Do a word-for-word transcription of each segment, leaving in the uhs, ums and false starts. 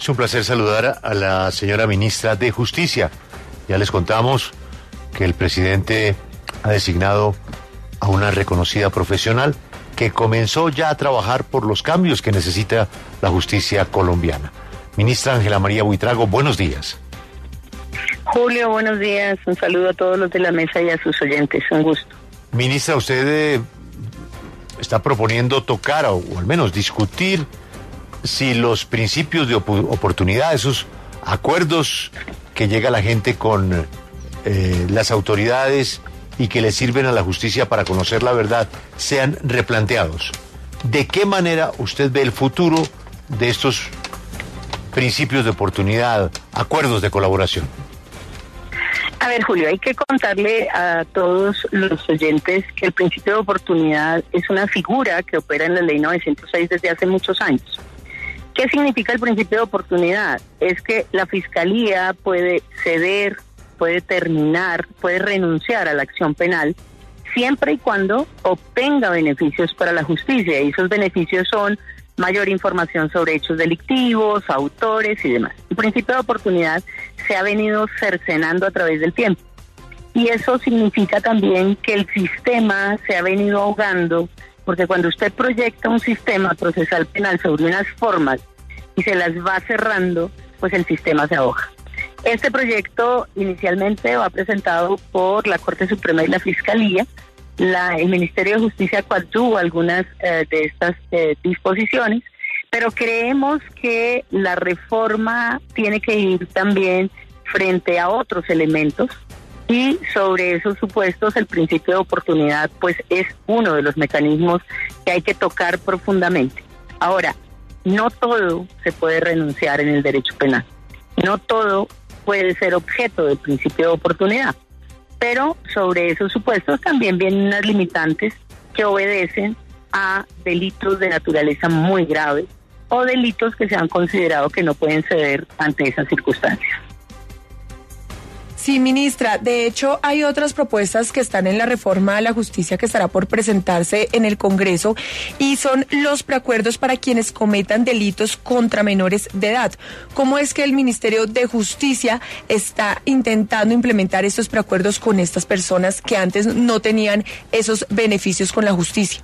Es un placer saludar a la señora ministra de Justicia. Ya les contamos que el presidente ha designado a una reconocida profesional que comenzó ya a trabajar por los cambios que necesita la justicia colombiana. Ministra Ángela María Buitrago, buenos días. Julio, buenos días. Un saludo a todos los de la mesa y a sus oyentes. Un gusto. Ministra, usted eh, está proponiendo tocar o, o al menos discutir si los principios de op- oportunidad, esos acuerdos que llega la gente con eh, las autoridades y que le sirven a la justicia para conocer la verdad, sean replanteados. ¿De qué manera usted ve el futuro de estos principios de oportunidad, acuerdos de colaboración? A ver, Julio, hay que contarle a todos los oyentes que el principio de oportunidad es una figura que opera en la ley novecientos seis desde hace muchos años. ¿Qué significa el principio de oportunidad? Es que la Fiscalía puede ceder, puede terminar, puede renunciar a la acción penal siempre y cuando obtenga beneficios para la justicia, y esos beneficios son mayor información sobre hechos delictivos, autores y demás. El principio de oportunidad se ha venido cercenando a través del tiempo, y eso significa también que el sistema se ha venido ahogando, porque cuando usted proyecta un sistema procesal penal sobre unas formas y se las va cerrando, pues el sistema se ahoga. Este proyecto inicialmente va presentado por la Corte Suprema y la Fiscalía. La, el Ministerio de Justicia coadyuva algunas eh, de estas eh, disposiciones, pero creemos que la reforma tiene que ir también frente a otros elementos, y sobre esos supuestos el principio de oportunidad pues es uno de los mecanismos que hay que tocar profundamente. Ahora, no todo se puede renunciar en el derecho penal, no todo puede ser objeto del principio de oportunidad, pero sobre esos supuestos también vienen unas limitantes que obedecen a delitos de naturaleza muy grave o delitos que se han considerado que no pueden ceder ante esas circunstancias. Sí, ministra, de hecho hay otras propuestas que están en la reforma a la justicia que estará por presentarse en el Congreso, y son los preacuerdos para quienes cometan delitos contra menores de edad. ¿Cómo es que el Ministerio de Justicia está intentando implementar estos preacuerdos con estas personas que antes no tenían esos beneficios con la justicia?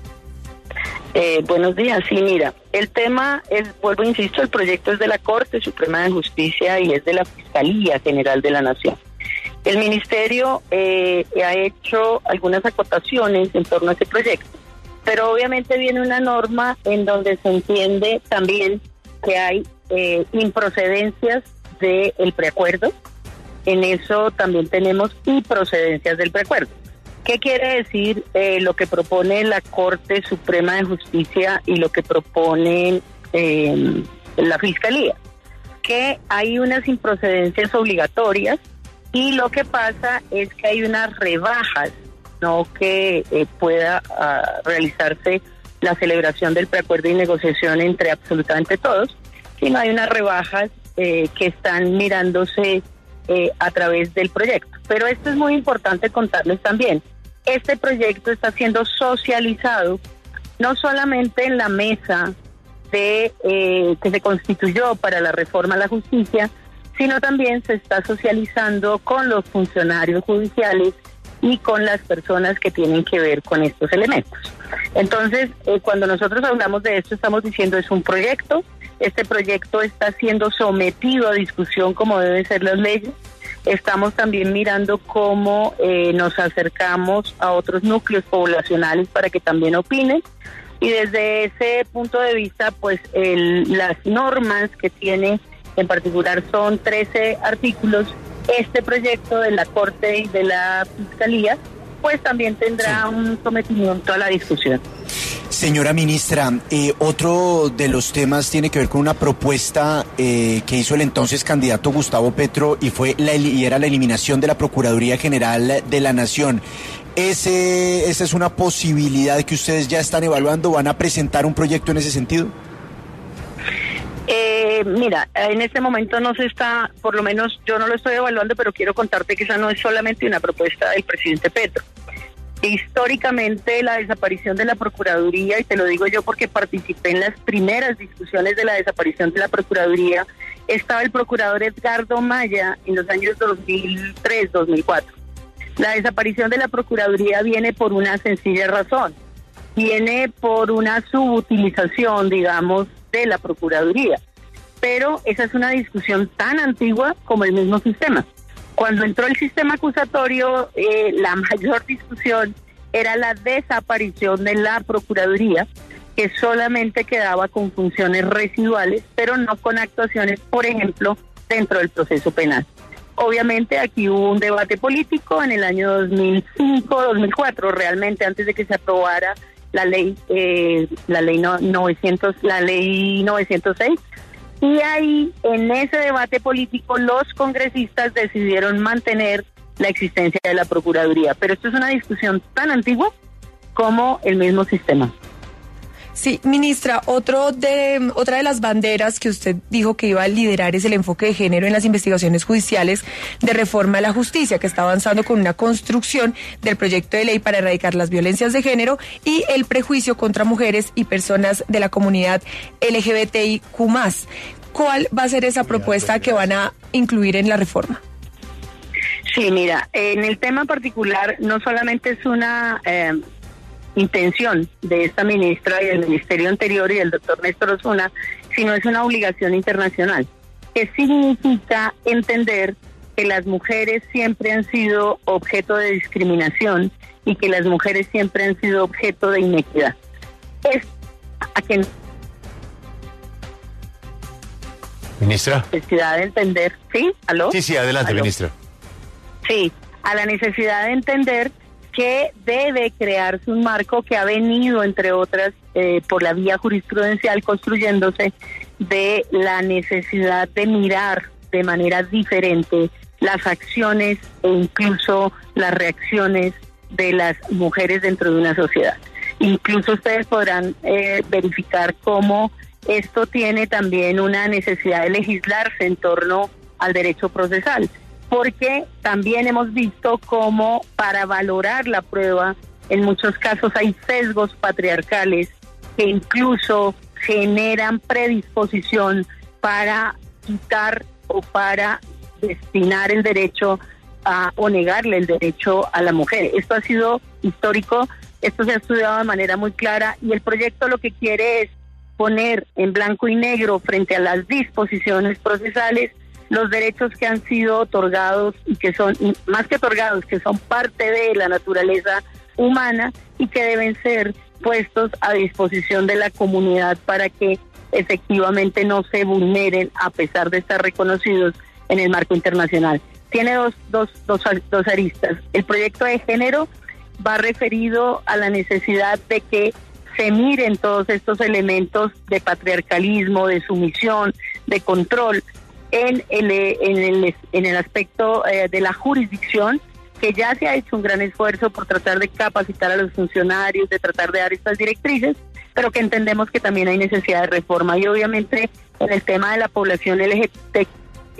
Eh, buenos días, sí, mira, el tema es, vuelvo a insisto, el proyecto es de la Corte Suprema de Justicia y es de la Fiscalía General de la Nación. El Ministerio eh, ha hecho algunas acotaciones en torno a ese proyecto, pero obviamente viene una norma en donde se entiende también que hay eh, improcedencias del preacuerdo. En eso también tenemos improcedencias del preacuerdo. ¿Qué quiere decir eh, lo que propone la Corte Suprema de Justicia y lo que propone eh, la Fiscalía? Que hay unas improcedencias obligatorias, y lo que pasa es que hay unas rebajas, no que eh, pueda uh, realizarse la celebración del preacuerdo y negociación entre absolutamente todos, sino hay unas rebajas eh, que están mirándose eh, a través del proyecto. Pero esto es muy importante contarles también. Este proyecto está siendo socializado no solamente en la mesa de eh, que se constituyó para la reforma a la justicia, sino también se está socializando con los funcionarios judiciales y con las personas que tienen que ver con estos elementos. Entonces, eh, cuando nosotros hablamos de esto, estamos diciendo es un proyecto. Este proyecto está siendo sometido a discusión como deben ser las leyes. Estamos también mirando cómo eh, nos acercamos a otros núcleos poblacionales para que también opinen, y desde ese punto de vista, pues el, las normas que tiene en particular son trece artículos. Este proyecto de la Corte y de la Fiscalía pues también tendrá sí. un sometimiento a la discusión. Señora ministra, eh, otro de los temas tiene que ver con una propuesta eh, que hizo el entonces candidato Gustavo Petro, y fue la, y era la eliminación de la Procuraduría General de la Nación. Ese, ¿Esa es una posibilidad que ustedes ya están evaluando? ¿Van a presentar un proyecto en ese sentido? Eh, mira, en este momento no se está, por lo menos yo no lo estoy evaluando, pero quiero contarte que esa no es solamente una propuesta del presidente Petro. Históricamente la desaparición de la Procuraduría, y te lo digo yo porque participé en las primeras discusiones de la desaparición de la Procuraduría, estaba el procurador Edgardo Maya en los años dos mil tres, dos mil cuatro. La desaparición de la Procuraduría viene por una sencilla razón, viene por una subutilización, digamos, de la Procuraduría. Pero esa es una discusión tan antigua como el mismo sistema. Cuando entró el sistema acusatorio, eh, la mayor discusión era la desaparición de la Procuraduría, que solamente quedaba con funciones residuales, pero no con actuaciones, por ejemplo, dentro del proceso penal. Obviamente aquí hubo un debate político en el año dos mil cinco, dos mil cuatro, realmente antes de que se aprobara la ley, eh, la ley no, novecientos, la ley novecientos seis. Y ahí, en ese debate político, los congresistas decidieron mantener la existencia de la Procuraduría. Pero esto es una discusión tan antigua como el mismo sistema. Sí, ministra, otro de, otra de las banderas que usted dijo que iba a liderar es el enfoque de género en las investigaciones judiciales de reforma a la justicia, que está avanzando con una construcción del proyecto de ley para erradicar las violencias de género y el prejuicio contra mujeres y personas de la comunidad L G B T I Q más. ¿Cuál va a ser esa propuesta que van a incluir en la reforma? Sí, mira, en el tema particular no solamente es una eh, intención de esta ministra y del ministerio anterior y del doctor Néstor Osuna, sino es una obligación internacional, que significa entender que las mujeres siempre han sido objeto de discriminación y que las mujeres siempre han sido objeto de inequidad. Es a que Ministra. Necesidad de entender, ¿sí? ¿Aló? Sí, sí, adelante, ¿Aló? Ministra. Sí, a la necesidad de entender que debe crearse un marco que ha venido, entre otras, eh, por la vía jurisprudencial construyéndose, de la necesidad de mirar de manera diferente las acciones e incluso las reacciones de las mujeres dentro de una sociedad. Incluso ustedes podrán eh, verificar cómo esto tiene también una necesidad de legislarse en torno al derecho procesal, porque también hemos visto cómo para valorar la prueba, en muchos casos hay sesgos patriarcales que incluso generan predisposición para quitar o para destinar el derecho a, o negarle el derecho a la mujer. Esto ha sido histórico, esto se ha estudiado de manera muy clara y el proyecto lo que quiere es poner en blanco y negro frente a las disposiciones procesales los derechos que han sido otorgados y que son, más que otorgados, que son parte de la naturaleza humana y que deben ser puestos a disposición de la comunidad para que efectivamente no se vulneren a pesar de estar reconocidos en el marco internacional. Tiene dos, dos, dos, dos aristas. El proyecto de género va referido a la necesidad de que se miren todos estos elementos de patriarcalismo, de sumisión, de control en el, en el, en el aspecto eh, de la jurisdicción, que ya se ha hecho un gran esfuerzo por tratar de capacitar a los funcionarios, de tratar de dar estas directrices, pero que entendemos que también hay necesidad de reforma. Y obviamente en el tema de la población L G B T, eh,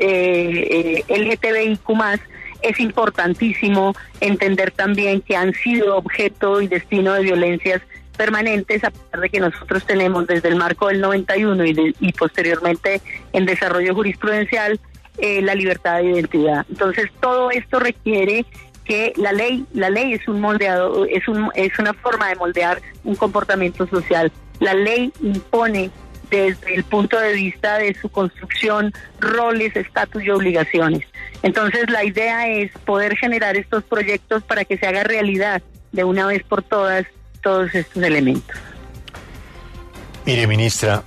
eh, L G B T I Q más, es importantísimo entender también que han sido objeto y destino de violencias permanentes, a pesar de que nosotros tenemos desde el marco del noventa y uno y, de, y posteriormente en desarrollo jurisprudencial eh, la libertad de identidad. Entonces todo esto requiere que la ley, la ley es un moldeado, es un es una forma de moldear un comportamiento social. La ley impone desde el punto de vista de su construcción roles, estatus y obligaciones. Entonces la idea es poder generar estos proyectos para que se haga realidad de una vez por todas todos estos elementos. Mire, ministra,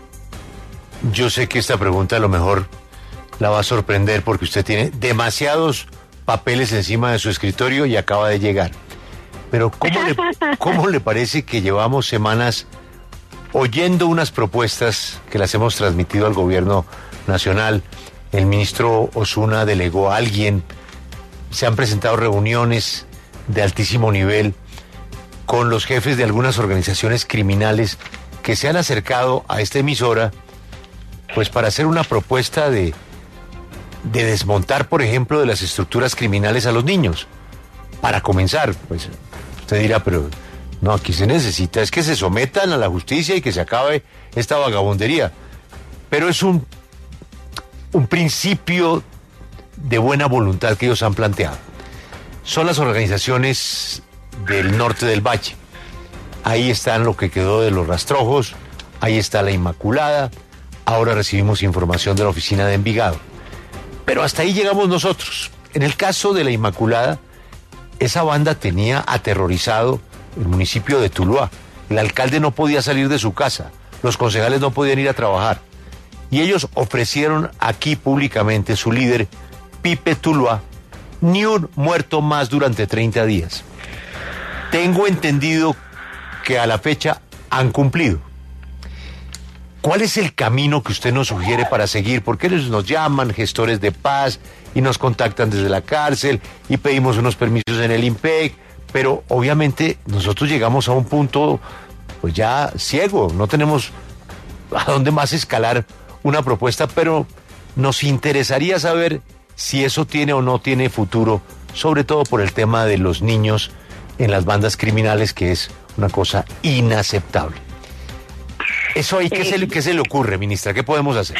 yo sé que esta pregunta a lo mejor la va a sorprender porque usted tiene demasiados papeles encima de su escritorio y acaba de llegar. Pero ¿cómo le, cómo le parece que llevamos semanas oyendo unas propuestas que las hemos transmitido al gobierno nacional? El ministro Osuna delegó a alguien, se han presentado reuniones de altísimo nivel con los jefes de algunas organizaciones criminales que se han acercado a esta emisora pues para hacer una propuesta de, de desmontar, por ejemplo, de las estructuras criminales a los niños. Para comenzar, pues usted Usted dirá, pero no, aquí se necesita es que se sometan a la justicia y que se acabe esta vagabundería. Pero es un, un principio de buena voluntad que ellos han planteado. Son las organizaciones del norte del Valle. Ahí están lo que quedó de los rastrojos, ahí está la Inmaculada, ahora recibimos información de la oficina de Envigado. Pero hasta ahí llegamos nosotros. En el caso de la Inmaculada, esa banda tenía aterrorizado el municipio de Tuluá. El alcalde no podía salir de su casa, los concejales no podían ir a trabajar. Y ellos ofrecieron aquí públicamente, su líder, Pipe Tuluá, ni un muerto más durante treinta días. Tengo entendido que a la fecha han cumplido. ¿Cuál es el camino que usted nos sugiere para seguir? Porque ellos nos llaman gestores de paz y nos contactan desde la cárcel y pedimos unos permisos en el IMPEC, pero obviamente nosotros llegamos a un punto pues ya ciego, no tenemos a dónde más escalar una propuesta, pero nos interesaría saber si eso tiene o no tiene futuro, sobre todo por el tema de los niños en las bandas criminales, que es una cosa inaceptable. Eso ahí, ¿qué, eh, se, ¿qué se le ocurre, ministra? ¿Qué podemos hacer?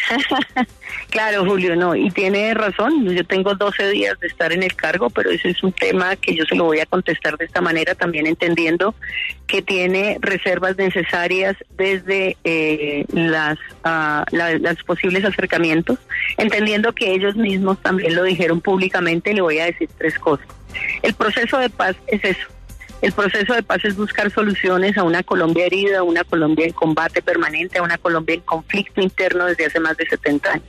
Claro, Julio, no, y tiene razón, yo tengo doce días de estar en el cargo, pero ese es un tema que yo se lo voy a contestar de esta manera, también entendiendo que tiene reservas necesarias desde eh, las, uh, la, las posibles acercamientos, entendiendo que ellos mismos también lo dijeron públicamente. Le voy a decir tres cosas. El proceso de paz es eso. El proceso de paz es buscar soluciones a una Colombia herida, a una Colombia en combate permanente, a una Colombia en conflicto interno desde hace más de setenta años.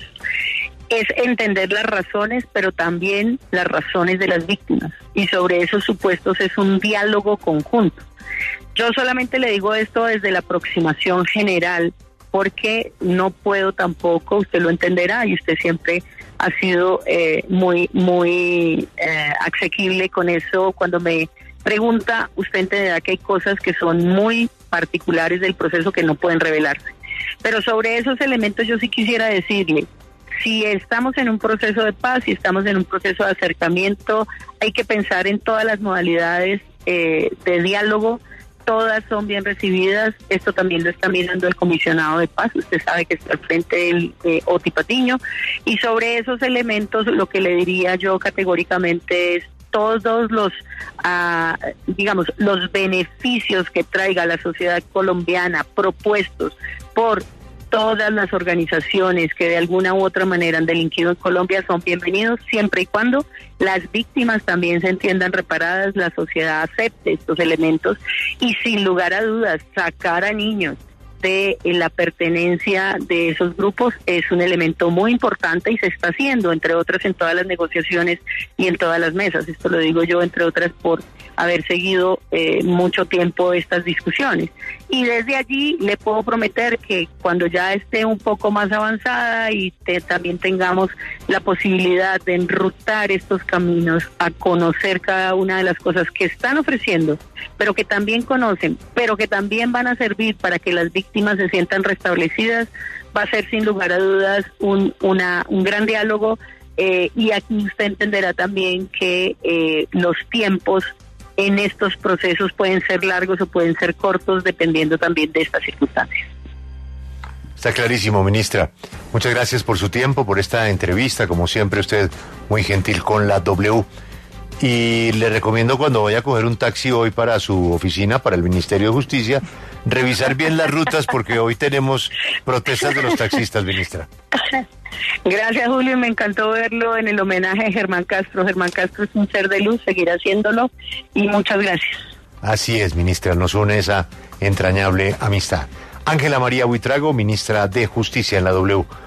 Es entender las razones, pero también las razones de las víctimas. Y sobre esos supuestos es un diálogo conjunto. Yo solamente le digo esto desde la aproximación general, porque no puedo tampoco, usted lo entenderá, y usted siempre ha sido eh, muy, muy eh, asequible con eso. Cuando me pregunta, usted entenderá que hay cosas que son muy particulares del proceso que no pueden revelarse. Pero sobre esos elementos yo sí quisiera decirle, si estamos en un proceso de paz, si estamos en un proceso de acercamiento, hay que pensar en todas las modalidades eh, de diálogo, todas son bien recibidas. Esto también lo está mirando el comisionado de paz, usted sabe que está al frente del eh, Oti Patiño, y sobre esos elementos lo que le diría yo categóricamente es todos los, uh, digamos, los beneficios que traiga la sociedad colombiana propuestos por todas las organizaciones que de alguna u otra manera han delinquido en Colombia son bienvenidos, siempre y cuando las víctimas también se entiendan reparadas, la sociedad acepte estos elementos y sin lugar a dudas sacar a niños de la pertenencia de esos grupos es un elemento muy importante y se está haciendo, entre otras, en todas las negociaciones y en todas las mesas. Esto lo digo yo, entre otras, por haber seguido eh, mucho tiempo estas discusiones. Y desde allí le puedo prometer que cuando ya esté un poco más avanzada y te, también tengamos la posibilidad de enrutar estos caminos a conocer cada una de las cosas que están ofreciendo, pero que también conocen, pero que también van a servir para que las víctimas se sientan restablecidas, va a ser sin lugar a dudas un, una, un gran diálogo eh, y aquí usted entenderá también que eh, los tiempos en estos procesos pueden ser largos o pueden ser cortos dependiendo también de estas circunstancias. Está clarísimo, ministra. Muchas gracias por su tiempo, por esta entrevista, como siempre usted muy gentil con la W. Y le recomiendo cuando vaya a coger un taxi hoy para su oficina, para el Ministerio de Justicia, revisar bien las rutas porque hoy tenemos protestas de los taxistas, ministra. Gracias, Julio, me encantó verlo en el homenaje a Germán Castro. Germán Castro es un ser de luz, seguirá haciéndolo y muchas gracias. Así es, ministra, nos une esa entrañable amistad. Ángela María Buitrago, ministra de Justicia en la W.